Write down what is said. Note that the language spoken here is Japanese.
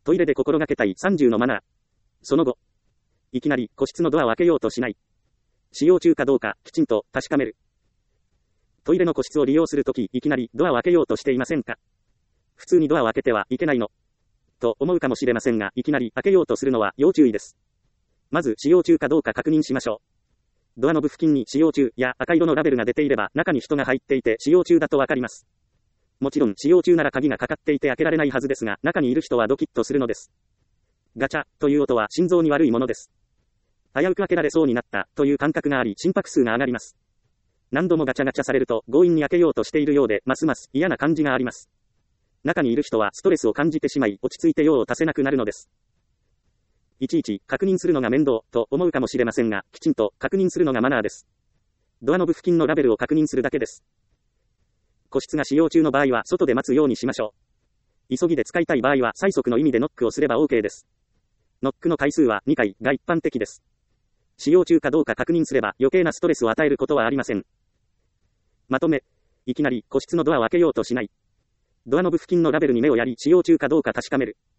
トイレで心がけたい30のマナー。その後、いきなり個室のドアを開けようとしない。使用中かどうかきちんと確かめる。トイレの個室を利用するとき、いきなりドアを開けようとしていませんか？普通にドアを開けてはいけないの？と思うかもしれませんが、いきなり開けようとするのは要注意です。まず使用中かどうか確認しましょう。ドアノブ付近に使用中や赤色のラベルが出ていれば、中に人が入っていて使用中だとわかります。もちろん使用中なら鍵がかかっていて開けられないはずですが、中にいる人はドキッとするのです。ガチャという音は心臓に悪いものです。危うく開けられそうになったという感覚があり、心拍数が上がります。何度もガチャガチャされると強引に開けようとしているようで、ますます嫌な感じがあります。中にいる人はストレスを感じてしまい、落ち着いて用を足せなくなるのです。いちいち確認するのが面倒と思うかもしれませんが、きちんと確認するのがマナーです。ドアノブ付近のラベルを確認するだけです。個室が使用中の場合は外で待つようにしましょう。急ぎで使いたい場合は催促の意味でノックをすれば OK です。ノックの回数は2回が一般的です。使用中かどうか確認すれば余計なストレスを与えることはありません。まとめ、いきなり個室のドアを開けようとしない。ドアノブ付近のラベルに目をやり使用中かどうか確かめる。